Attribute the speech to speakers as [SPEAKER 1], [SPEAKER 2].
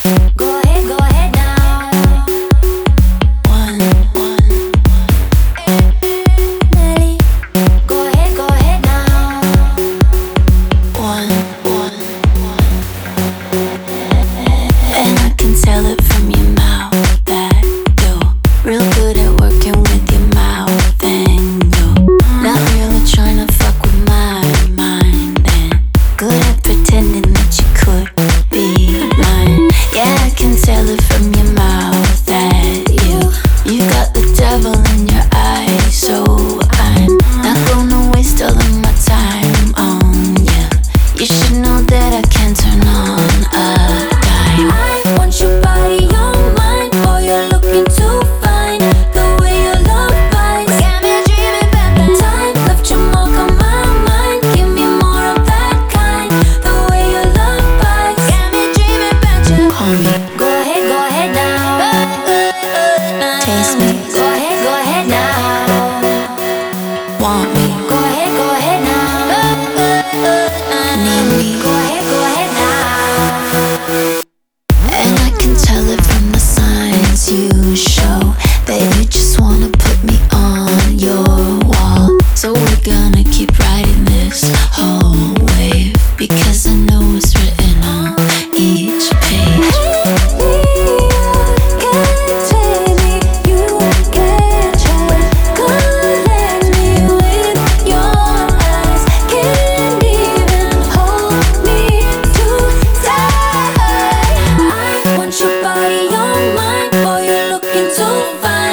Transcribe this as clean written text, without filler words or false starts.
[SPEAKER 1] Go ahead now. Nelly, go ahead now.
[SPEAKER 2] And I can tell it from your mouth that you're real good at working with your mouth, and you're not really trying to fuck with my mind, and good at pretending that you could be mine. Yeah, I can tell it from your mouth that you got the devil in your eyes, so I'm not gonna waste all of my time on you. You should know that I can turn on a dime.
[SPEAKER 1] I want your body on mine. Boy, you're looking too fine. The way your love bites got me dreaming about that time. Left your mark on my mind. Give me more of that kind. The way your love bites got me dreaming about you.
[SPEAKER 2] Call me,
[SPEAKER 1] Go ahead now.
[SPEAKER 2] taste me,
[SPEAKER 1] Go ahead now.
[SPEAKER 2] want me,
[SPEAKER 1] Go ahead now.
[SPEAKER 2] need me.
[SPEAKER 1] Go ahead now.
[SPEAKER 2] And I can tell it from the signs you show that you just wanna put me on your wall. So we're gonna keep riding this whole wave, because I know it's written on each page.
[SPEAKER 1] Your body on mine, boy, you're looking too fine.